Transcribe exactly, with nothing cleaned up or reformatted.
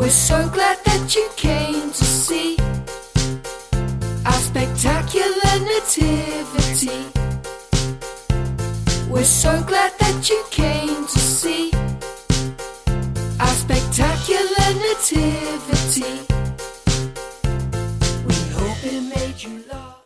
We're so glad that you came to see our spectacular nativity. We're so glad that you came to see our spectacular nativity. We hope it made you laugh.